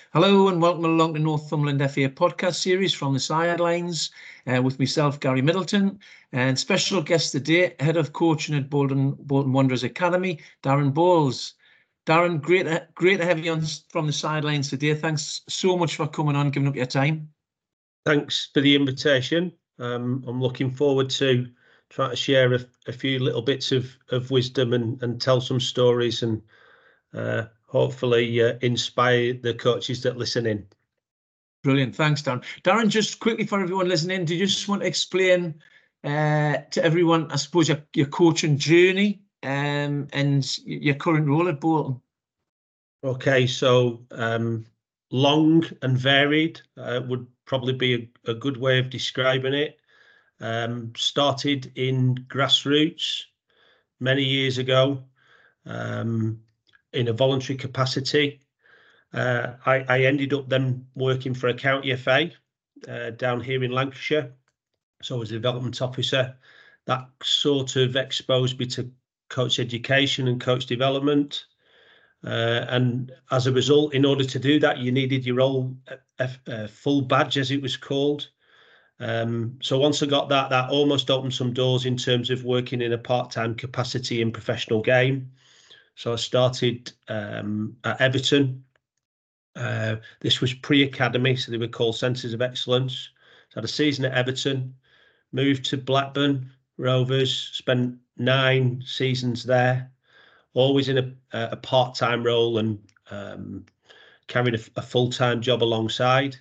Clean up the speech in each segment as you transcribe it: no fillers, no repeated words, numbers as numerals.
Hello and welcome along to Northumberland FA podcast series from the sidelines with myself, Gary Middleton, and special guest today, head of coaching at Bolton Wanderers Academy, Darren Bowles. Darren, great to have you on from the sidelines today. Thanks so much for coming on, giving up your time. Thanks for the invitation. I'm looking forward to trying to share a few little bits of wisdom and tell some stories and hopefully inspire the coaches that listen in. Brilliant. Thanks, Darren. Darren, just quickly for everyone listening, do you just want to explain to everyone, I suppose, your coaching journey and your current role at Bolton? Okay, so long and varied would probably be a good way of describing it. Started in grassroots many years ago in a voluntary capacity. I ended up then working for a county FA down here in Lancashire. So I was a development officer. That sort of exposed me to coach education and coach development. And as a result, in order to do that, you needed your own full badge, as it was called. So once I got that almost opened some doors in terms of working in a part-time capacity in professional game. So I started at Everton. This was pre-academy, so they were called Centres of Excellence. So I had a season at Everton, moved to Blackburn Rovers, spent 9 seasons there, always in a part-time role and carrying a full-time job alongside.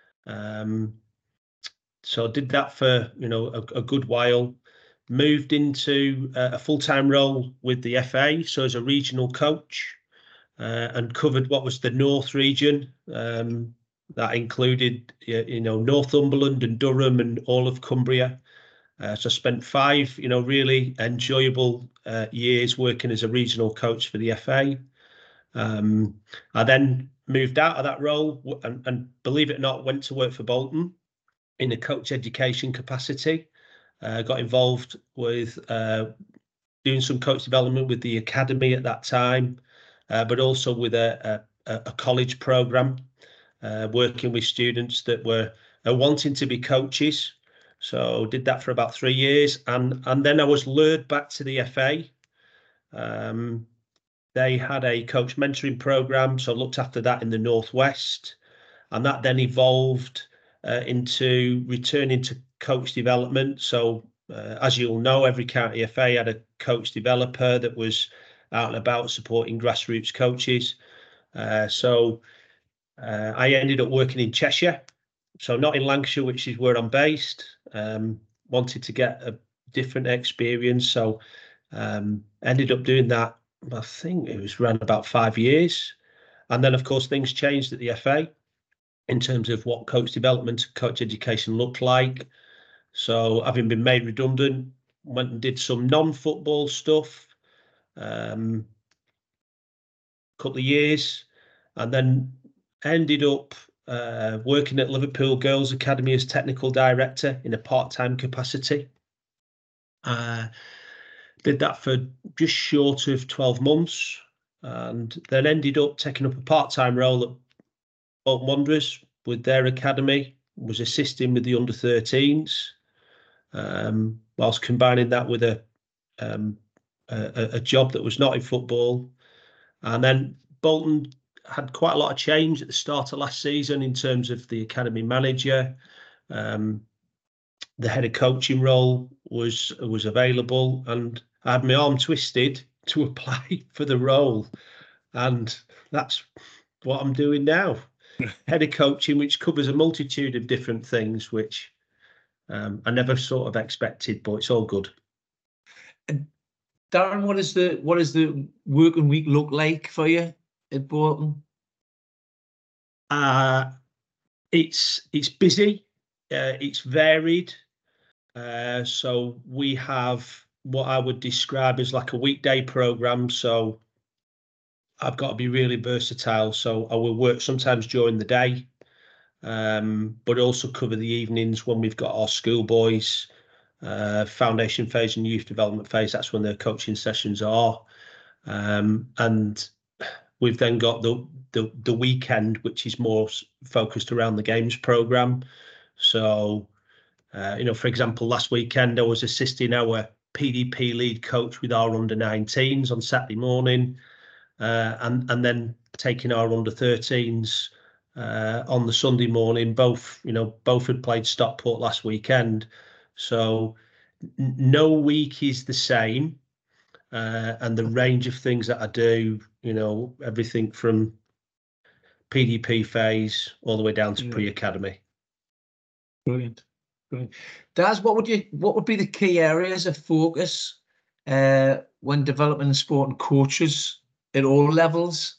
So I did that for a good while. Moved into a full-time role with the FA, so as a regional coach, and covered what was the North region. That included Northumberland and Durham and all of Cumbria. So I spent 5 really enjoyable years working as a regional coach for the FA. I then moved out of that role and believe it or not, went to work for Bolton in a coach education capacity. Got involved with doing some coach development with the academy at that time, but also with a college program, working with students that were wanting to be coaches. So did that for about 3 years, and then I was lured back to the FA. They had a coach mentoring program, so I looked after that in the Northwest, and that then evolved into returning to coach development. So as you'll know, every county FA had a coach developer that was out and about supporting grassroots coaches. So I ended up working in Cheshire, so not in Lancashire, which is where I'm based. Wanted to get a different experience, so ended up doing that. I think it was around about 5 years. And then, of course, things changed at the FA in terms of what coach development, coach education looked like. So having been made redundant, went and did some non-football stuff, couple of years, and then ended up working at Liverpool Girls Academy as technical director in a part-time capacity. Did that for just short of 12 months, and then ended up taking up a part-time role at Bolton Wanderers with their academy, was assisting with the under-13s, whilst combining that with a job that was not in football. And then Bolton had quite a lot of change at the start of last season in terms of the academy manager. The head of coaching role was available, and I had my arm twisted to apply for the role, and that's what I'm doing now. Head of coaching, which covers a multitude of different things, which I never sort of expected, but it's all good. Darren, what is the working week look like for you at Bolton? It's busy. It's varied. So we have what I would describe as like a weekday program. So I've got to be really versatile. So I will work sometimes during the day, but also cover the evenings when we've got our schoolboys, foundation phase and youth development phase. That's when their coaching sessions are. And we've then got the weekend, which is more focused around the games program. So, for example, last weekend I was assisting our PDP lead coach with our under-19s on Saturday morning, and then taking our under-13s on the Sunday morning. Both had played Stockport last weekend, so no week is the same. And the range of things that I do, everything from PDP phase all the way down to pre-academy. Brilliant. Daz, what would be the key areas of focus when developing and supporting coaches at all levels?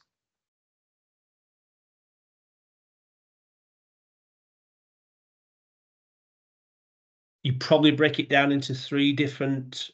You probably break it down into three different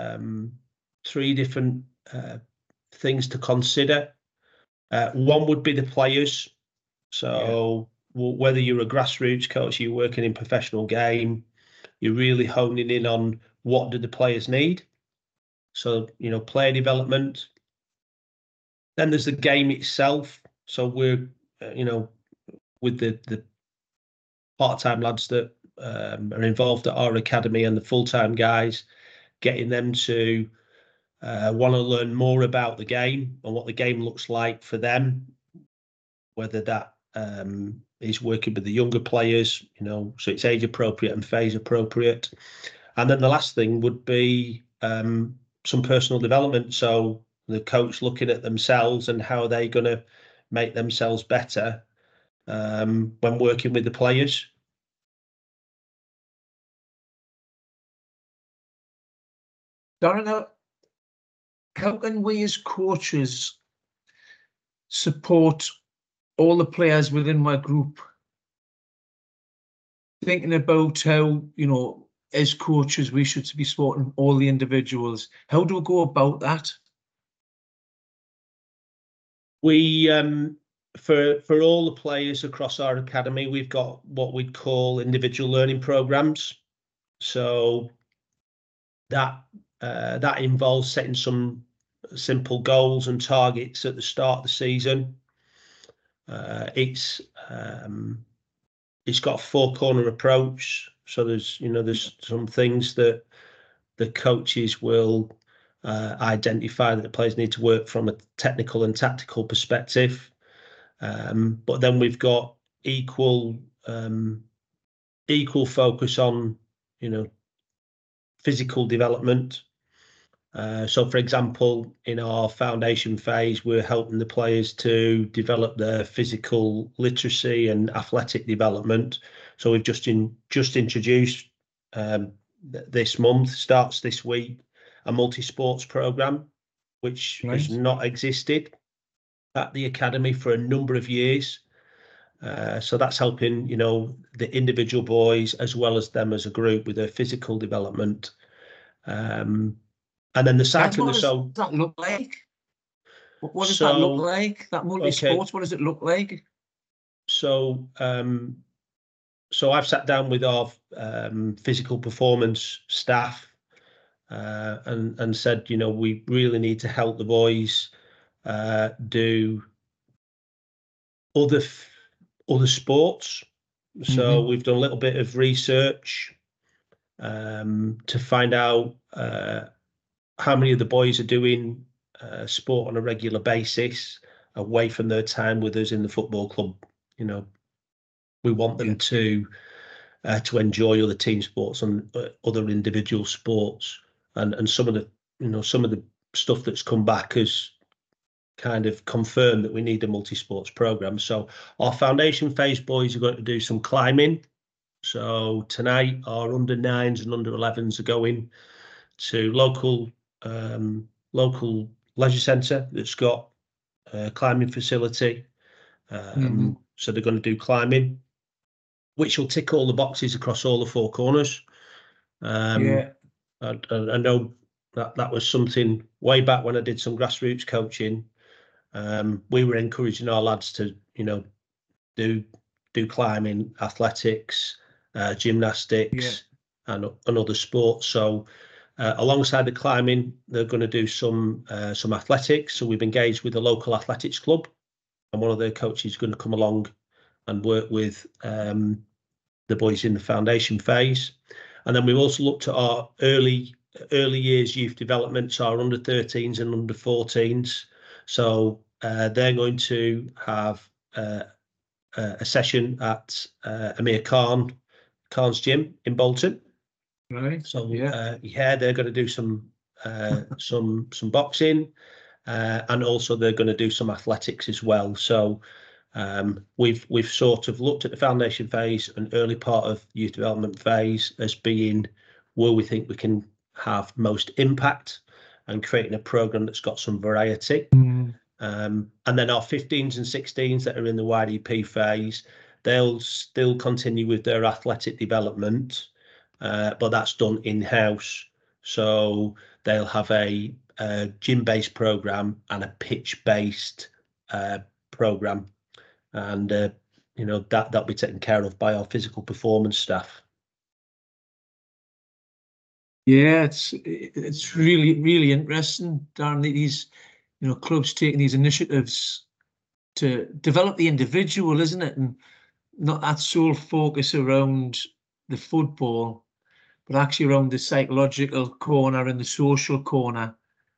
things to consider. One would be the players. So whether you're a grassroots coach, you're working in professional game, you're really honing in on what do the players need. So, player development. Then there's the game itself. So we're, with the part-time lads that are involved at our academy and the full-time guys, getting them to want to learn more about the game and what the game looks like for them, whether that is working with the younger players, so it's age appropriate and phase appropriate. And then the last thing would be some personal development. So the coach looking at themselves and how they're going to make themselves better when working with the players. Darren, how can we as coaches support all the players within my group? Thinking about how, as coaches, we should be supporting all the individuals. How do we go about that? We, for all the players across our academy, we've got what we'd call individual learning programs. So that involves setting some simple goals and targets at the start of the season. It's got a four-corner approach. So there's some things that the coaches will identify that the players need to work from a technical and tactical perspective. But then we've got equal focus on, physical development. So, for example, in our foundation phase, we're helping the players to develop their physical literacy and athletic development. So we've just introduced this month, starts this week, a multi-sports program, which has not existed at the academy for a number of years. So that's helping, the individual boys as well as them as a group with their physical development. And then the cycling. What does that look like? What does that look like? That multi-sports, okay. What does it look like? So, so I've sat down with our physical performance staff and said, we really need to help the boys do other sports. So we've done a little bit of research to find out how many of the boys are doing sport on a regular basis away from their time with us in the football club. We want them to enjoy other team sports and other individual sports, and some of the stuff that's come back has kind of confirmed that we need a multi-sports program. So our foundation phase boys are going to do some climbing. So tonight our under 9s and under 11s are going to local leisure centre that's got a climbing facility. So they're going to do climbing, which will tick all the boxes across all the four corners. I know that was something way back when I did some grassroots coaching. We were encouraging our lads to, do climbing, athletics, gymnastics, and other sports. So Alongside the climbing, they're going to do some athletics. So we've engaged with the local athletics club, and one of their coaches is going to come along and work with the boys in the foundation phase. And then we've also looked at our early years youth development, so our under 13s and under 14s. So they're going to have a session at Amir Khan's gym in Bolton. Right. So they're going to do some boxing, and also they're going to do some athletics as well. So we've sort of looked at the foundation phase and early part of youth development phase as being where we think we can have most impact and creating a program that's got some variety. And then our 15s and 16s that are in the YDP phase, they'll still continue with their athletic development, but that's done in-house. So they'll have a gym-based program and a pitch-based program, and that'll be taken care of by our physical performance staff. Yeah, it's really interesting, Darren, these clubs taking these initiatives to develop the individual, isn't it? And not that sole focus around the football, but actually around the psychological corner and the social corner.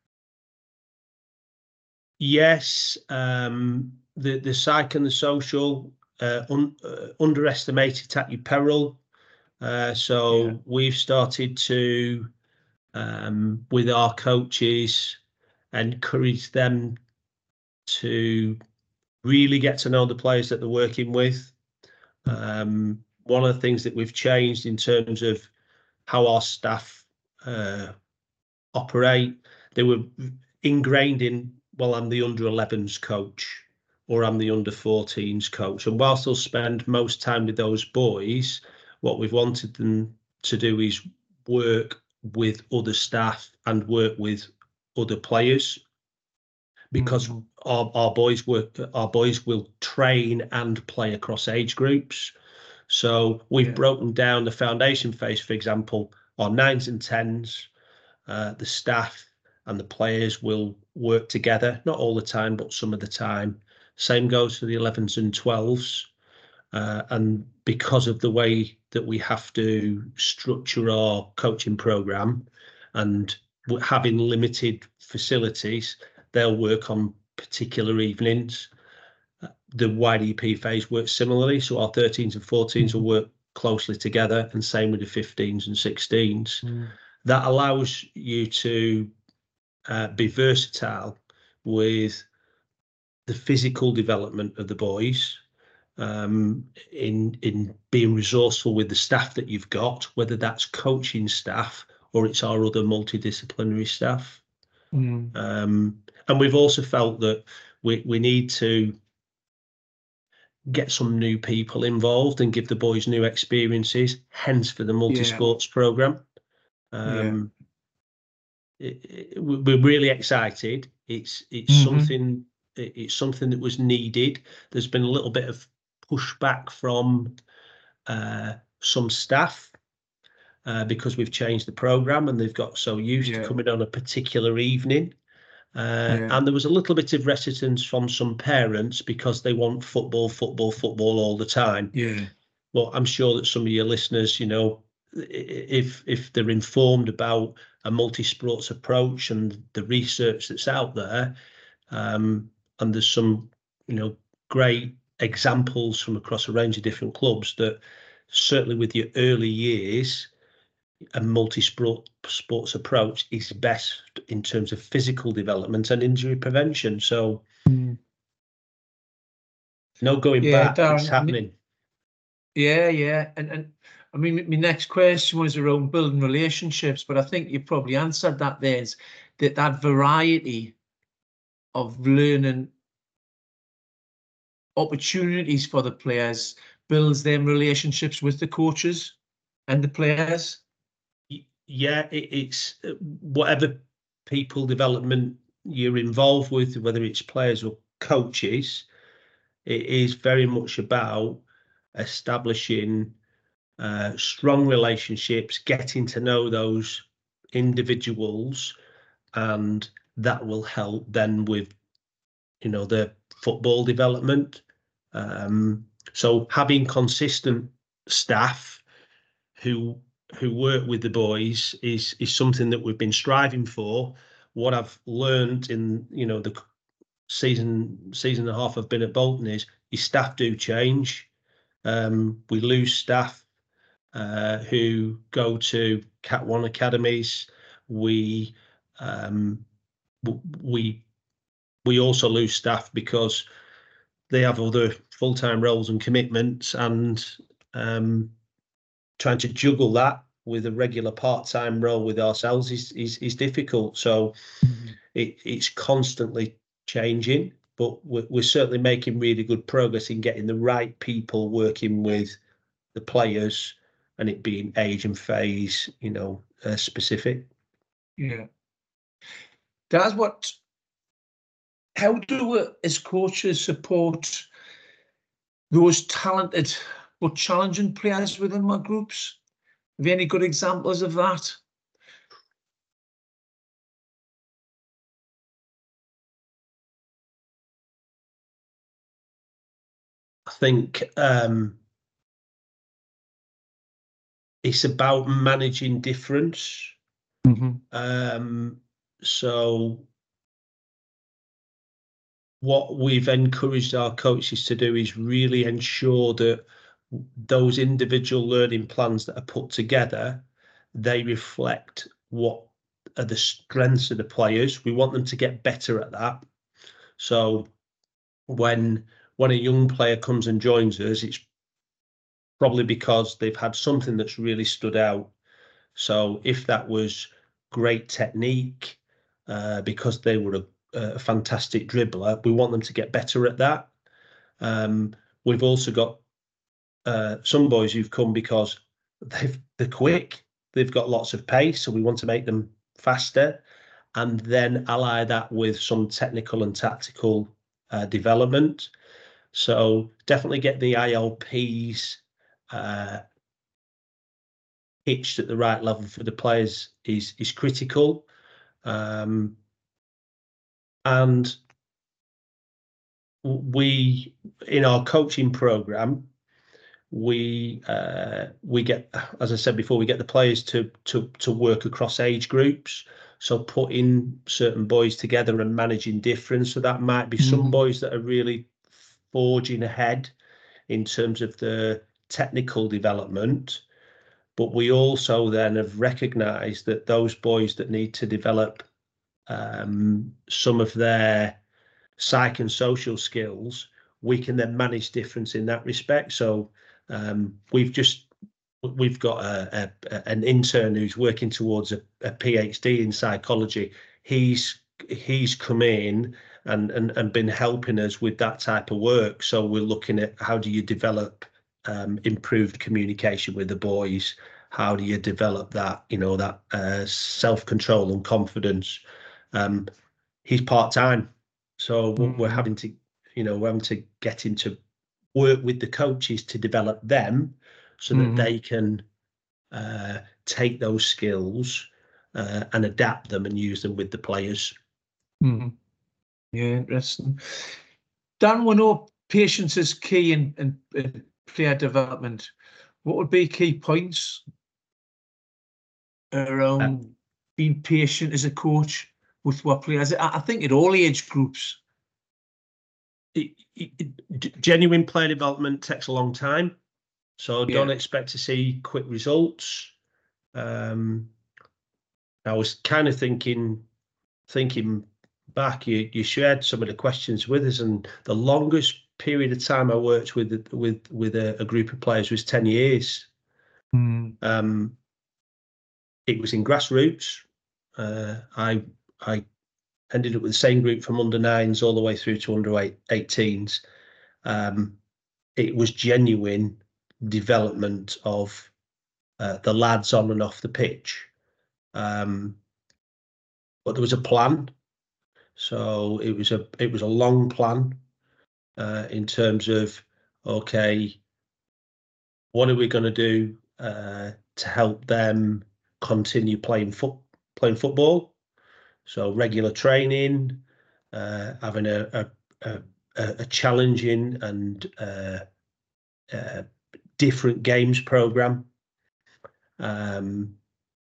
Yes, the psych and the social underestimated at your peril. We've started to, with our coaches, encourage them to really get to know the players that they're working with. One of the things that we've changed in terms of how our staff operate, they were ingrained in, well, I'm the under 11s coach or I'm the under 14s coach. And whilst they'll spend most time with those boys, what we've wanted them to do is work with other staff and work with other players, because our boys will train and play across age groups. So we've broken down the foundation phase, for example, our 9s and 10s, the staff and the players will work together, not all the time, but some of the time. Same goes for the 11s and 12s. And because of the way that we have to structure our coaching program and having limited facilities, they'll work on particular evenings. The YDP phase works similarly, so our 13s and 14s will work closely together, and same with the 15s and 16s. That allows you to be versatile with the physical development of the boys, in being resourceful with the staff that you've got, whether that's coaching staff or it's our other multidisciplinary staff. And we've also felt that we need to get some new people involved and give the boys new experiences, hence for the multi-sports program. We're really excited. It's something that was needed. There's been a little bit of pushback from some staff because we've changed the program and they've got so used to coming on a particular evening. And there was a little bit of reticence from some parents because they want football all the time. Well, I'm sure that some of your listeners, if they're informed about a multi-sports approach and the research that's out there, and there's some, great examples from across a range of different clubs, that certainly with your early years, a multi-sports approach is best in terms of physical development and injury prevention. So no going back, Darren, it's happening. And I mean, my next question was around building relationships, but I think you probably answered that. There's that variety of learning opportunities for the players builds them relationships with the coaches and the players. Yeah, it's whatever people development you're involved with, whether it's players or coaches, it is very much about establishing strong relationships, getting to know those individuals, and that will help then with, the football development. So having consistent staff who work with the boys is something that we've been striving for. What I've learned in the season and a half I've been at Bolton is staff do change. We lose staff who go to Cat 1 academies. We also lose staff because they have other full-time roles and commitments, and trying to juggle that with a regular part-time role with ourselves is difficult. So it's constantly changing, but we're certainly making really good progress in getting the right people working with the players, and it being age and phase, specific. Yeah. How do we, as coaches, support those talented but challenging players within my groups? Have you any good examples of that? I think it's about managing difference. So what we've encouraged our coaches to do is really ensure that those individual learning plans that are put together, they reflect what are the strengths of the players. We want them to get better at that. So when a young player comes and joins us, it's probably because they've had something that's really stood out. So if that was great technique, because they were a fantastic dribbler, we want them to get better at that. We've also got some boys who've come because they're quick, they've got lots of pace, so we want to make them faster, and then ally that with some technical and tactical development. So definitely get the ILPs pitched at the right level for the players is critical. And we, in our coaching program, we get, as I said before, we get the players to work across age groups. So putting certain boys together and managing difference. So that might be some boys that are really forging ahead in terms of the technical development, but we also then have recognised that those boys that need to develop some of their psych and social skills, we can then manage difference in that respect. So we've got an intern who's working towards a PhD in psychology. He's come in and been helping us with that type of work. So we're looking at how do you develop improved communication with the boys? How do you develop that, that self-control and confidence? He's part-time, so we're having to get him to work with the coaches to develop them so that they can take those skills and adapt them and use them with the players. Yeah, interesting. Dan, we know patience is key in player development. What would be key points around being patient as a coach with what players? I think at all age groups. Genuine player development takes a long time, so don't expect to see quick results. I was kind of thinking back, you shared some of the questions with us, and the longest period of time I worked with a group of players was 10 years. It was in grassroots. I ended up with the same group from under 9s all the way through to under 18s. It was genuine development of the lads on and off the pitch. But there was a plan. So it was a long plan in terms of, okay, what are we going to do to help them continue playing playing football. So regular training, having a challenging and different games program, and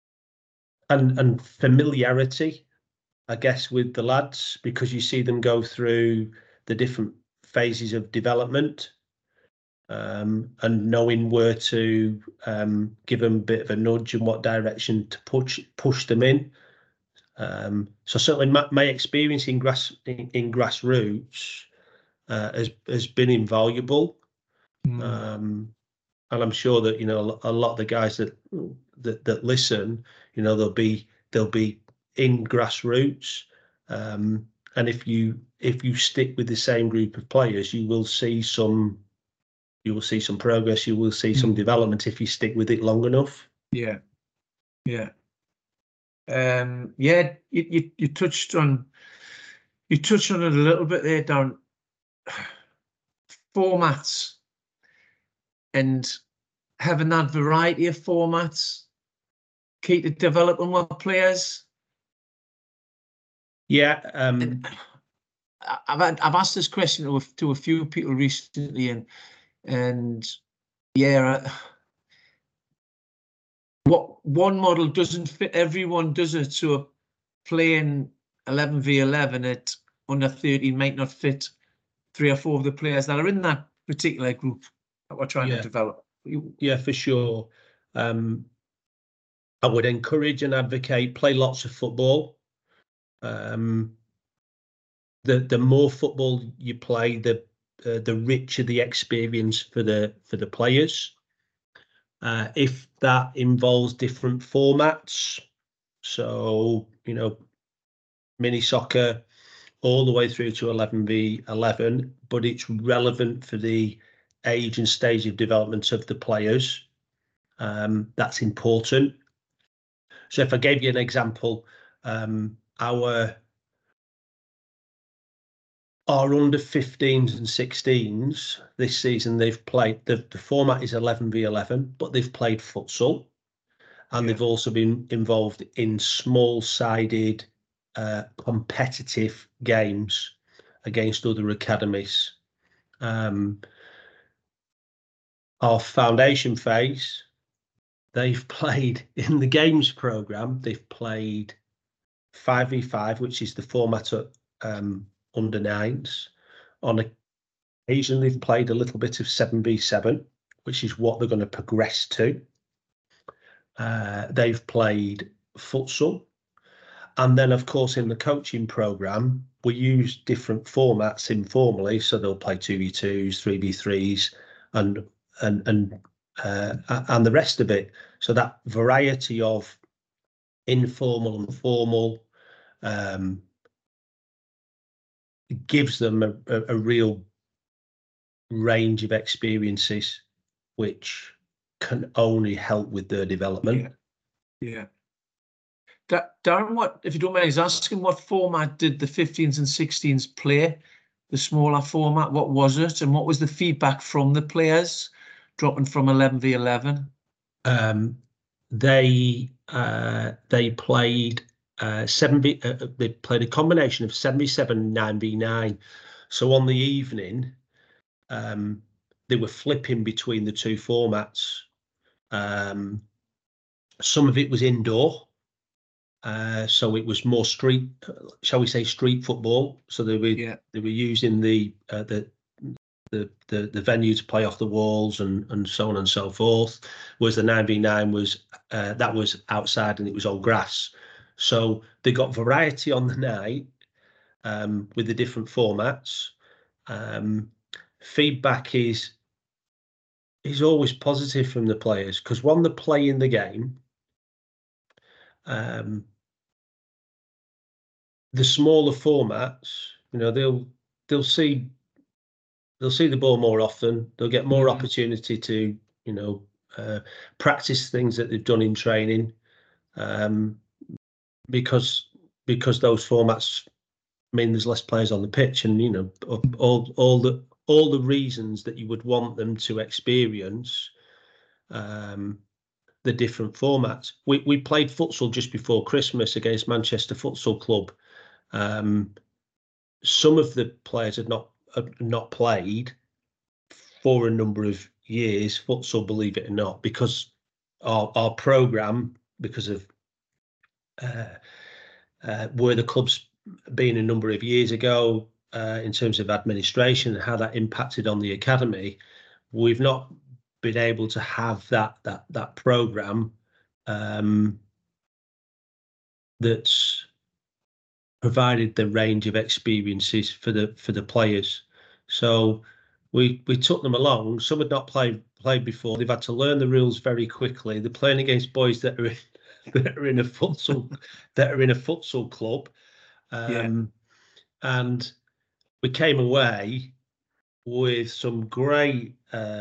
familiarity, I guess, with the lads, because you see them go through the different phases of development, and knowing where to give them a bit of a nudge and what direction to push them in. So certainly my experience in grassroots has been invaluable. And I'm sure that, you know, a lot of the guys that listen, you know, they'll be in grassroots, and if you stick with the same group of players, you will see some progress, you will see some development if you stick with it long enough. Yeah. Yeah, you touched on it a little bit there, Darren. Formats and having that variety of formats, key to developing more players. Yeah, I've asked this question to a few people recently, and yeah, what one model doesn't fit everyone, does it? So playing 11v11 at under 13 might not fit 3 or 4 of the players that are in that particular group that we're trying to develop. Yeah, for sure. I would encourage and advocate play lots of football. The more football you play, the richer the experience for the players. If that involves different formats, so, you know, mini soccer all the way through to 11v11, but it's relevant for the age and stage of development of the players, that's important. So if I gave you an example, our under 15s and 16s this season, they've played, the format is 11v11, but they've played futsal, and they've also been involved in small-sided competitive games against other academies. Our foundation phase, they've played in the games program, they've played 5v5, which is the format at under 9s. On occasion, they've played a little bit of 7v7, which is what they're going to progress to. They've played futsal. And then, of course, in the coaching program, we use different formats informally. So they'll play 2v2s, 3v3s, and the rest of it. So that variety of informal and formal gives them a real range of experiences, which can only help with their development. Yeah. Darren, what, if you don't mind asking, what format did the 15s and 16s play? The smaller format, what was it, and what was the feedback from the players dropping from 11v11? They played 7v. They played a combination of 7v7 and 9v9. So on the evening, they were flipping between the two formats. Some of it was indoor, so it was more street, shall we say, street football. So they were using the venue to play off the walls and so on and so forth. Whereas the 9v9 was that was outside and it was on grass. So they got variety on the night with the different formats. Feedback is always positive from the players, because when they're playing the game, the smaller formats, you know, they'll see the ball more often. They'll get more opportunity to, you know, practice things that they've done in training, because those formats mean there's less players on the pitch, and, you know, all the reasons that you would want them to experience, they're the different formats. We played futsal just before Christmas against Manchester Futsal Club. Some of the players had not played for a number of years futsal, believe it or not, because our programme, because of where the club's been a number of years ago, in terms of administration and how that impacted on the academy, we've not been able to have that programme that's provided the range of experiences for the players. So we took them along. Some had not played before. They've had to learn the rules very quickly. They're playing against boys that are in a futsal club, and we came away with some great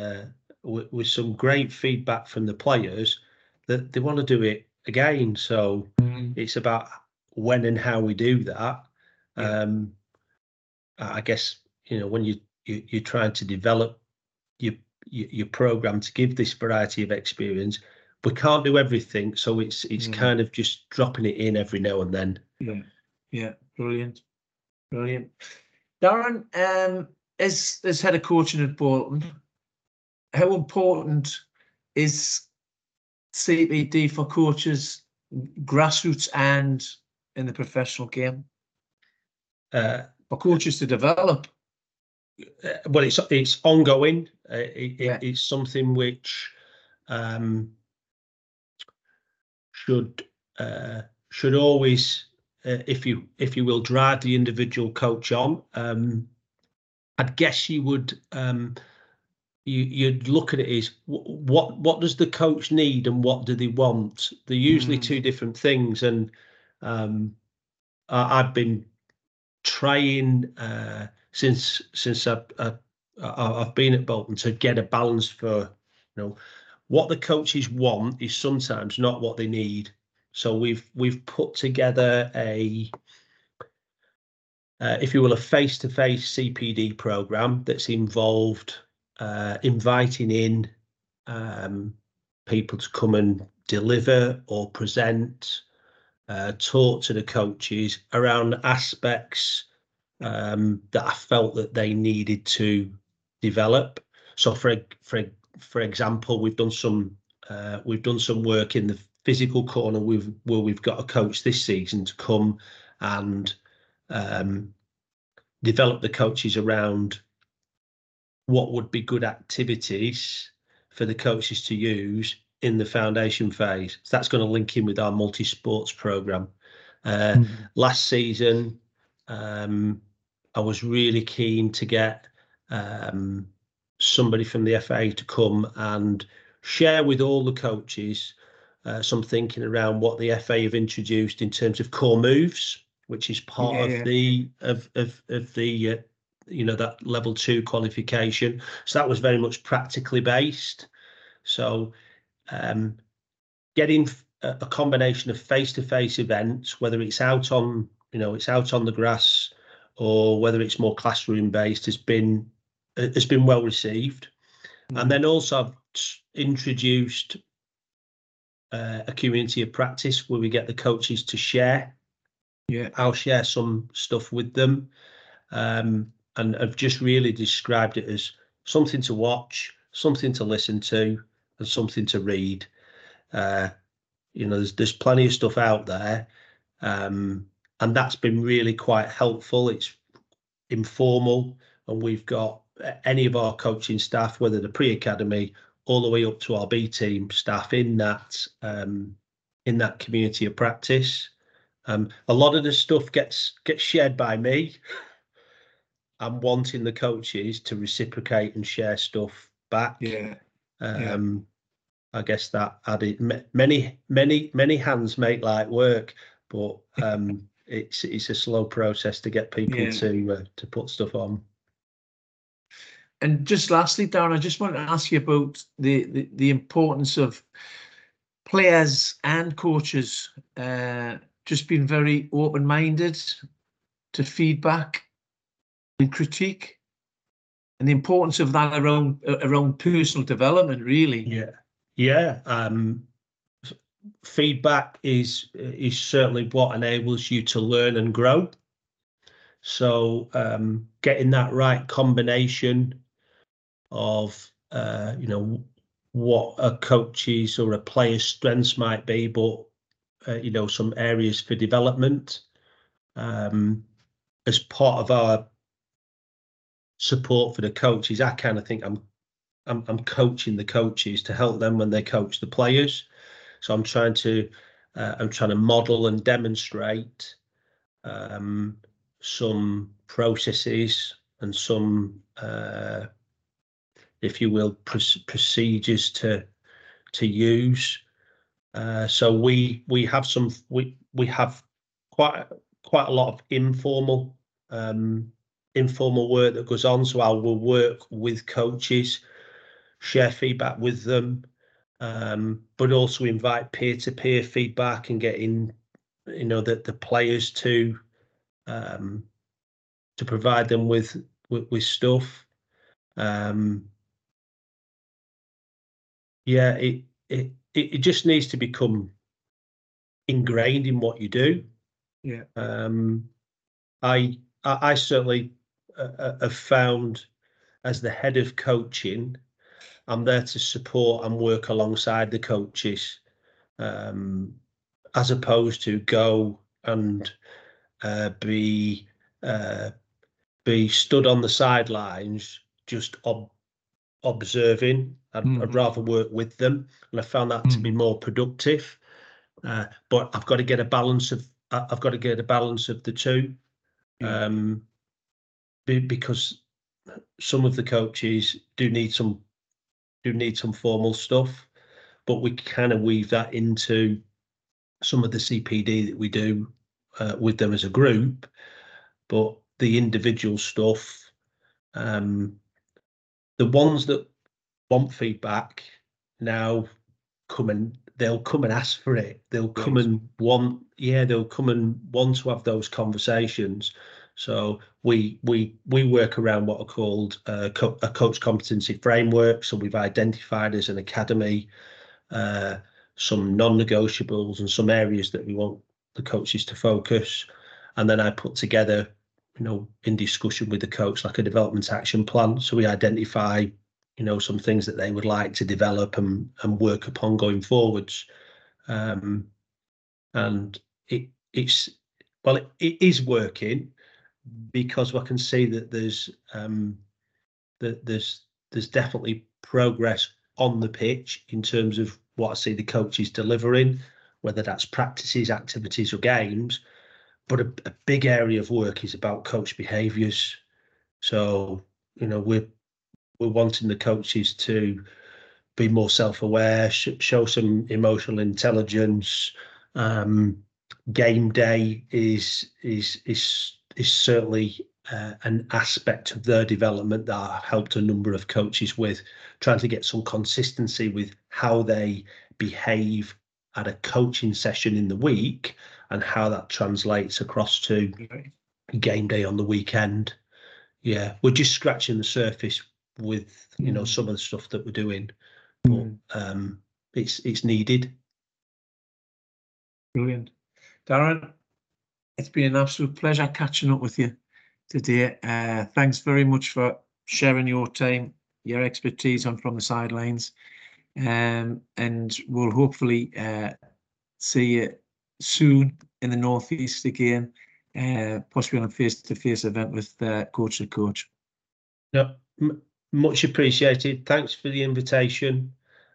feedback from the players that they want to do it again. So it's about when and how we do that. I guess, when you're trying to develop your program to give this variety of experience, we can't do everything, so it's kind of just dropping it in every now and then. Yeah, brilliant. Darren, as head of coaching at Bolton, how important is CPD for coaches, grassroots and in the professional game, for coaches to develop? Well, it's ongoing. It's something which should always, if you will, drive the individual coach on. I'd guess you would. You'd look at it as what does the coach need and what do they want? They're usually two different things, and I've been trying since I've been at Bolton to get a balance for what the coaches want is sometimes not what they need. So we've put together if you will, a face-to-face CPD program that's involved inviting in people to come and deliver or present, talk to the coaches around aspects that I felt that they needed to develop. So for example, we've done some work in the physical corner where we've got a coach this season to come and develop the coaches around what would be good activities for the coaches to use in the foundation phase. So that's going to link in with our multi-sports program. Last season, I was really keen to get somebody from the FA to come and share with all the coaches some thinking around what the FA have introduced in terms of core moves, which is part of the that level 2 qualification. So that was very much practically based. So getting a combination of face-to-face events, whether it's out on the grass or whether it's more classroom based, has been well received. And then also I've introduced a community of practice where we get the coaches to share. I'll share some stuff with them, and I've just really described it as something to watch, something to listen to, and something to read. There's plenty of stuff out there, and that's been really quite helpful. It's informal, and we've got any of our coaching staff, whether the pre-academy all the way up to our B team staff, in that community of practice. A lot of the stuff gets shared by me. I'm wanting the coaches to reciprocate and share stuff back. I guess that added many hands make light work, but it's a slow process to get people to put stuff on. And just lastly, Darren, I just want to ask you about the importance of players and coaches just being very open-minded to feedback and critique, and the importance of that around personal development, really. feedback is certainly what enables you to learn and grow. So getting that right combination of what a coach's or a player's strengths might be, but some areas for development. As part of our support for the coaches, I kind of think I'm coaching the coaches to help them when they coach the players. So I'm trying to model and demonstrate some processes and some, if you will, procedures to use. So we have quite a lot of informal work that goes on. So I will work with coaches, share feedback with them, but also invite peer-to-peer feedback and getting the players to provide them with stuff. It just needs to become ingrained in what you do. Yeah. I certainly have found, as the head of coaching, I'm there to support and work alongside the coaches, as opposed to go and be stood on the sidelines just observing. I'd rather work with them, and I found that to be more productive. But I've got to get a balance of the two, because some of the coaches do need some formal stuff, but we kind of weave that into some of the CPD that we do with them as a group. But the individual stuff, the ones that want feedback now they'll come and ask for it. They'll come and want to have those conversations. So we work around what are called a coach competency framework. So we've identified as an academy some non-negotiables and some areas that we want the coaches to focus. And then I put together, in discussion with the coach, like a development action plan. So we identify some things that they would like to develop and work upon going forwards. And it is working, because I can see that there's definitely progress on the pitch in terms of what I see the coaches delivering, whether that's practices, activities or games. But a big area of work is about coach behaviours. So, we're wanting the coaches to be more self-aware, show some emotional intelligence. Game day is certainly an aspect of their development that I've helped a number of coaches with, trying to get some consistency with how they behave at a coaching session in the week and how that translates across to game day on the weekend. Yeah, we're just scratching the surface with some of the stuff that we're doing, but it's needed. Brilliant. Darren, it's been an absolute pleasure catching up with you today. Thanks very much for sharing your time, your expertise on From the Sidelines, and we'll hopefully see you soon in the Northeast again, possibly on a face-to-face event with Coach to Coach. Yeah, much appreciated. Thanks for the invitation.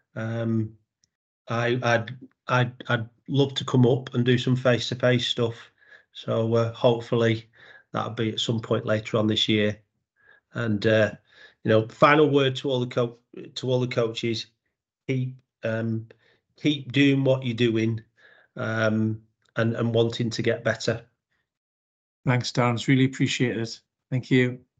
I'd love to come up and do some face-to-face stuff. So hopefully that'll be at some point later on this year. And final word to all the coaches: keep doing what you're doing, and wanting to get better. Thanks, Darren. It's really appreciated. Thank you.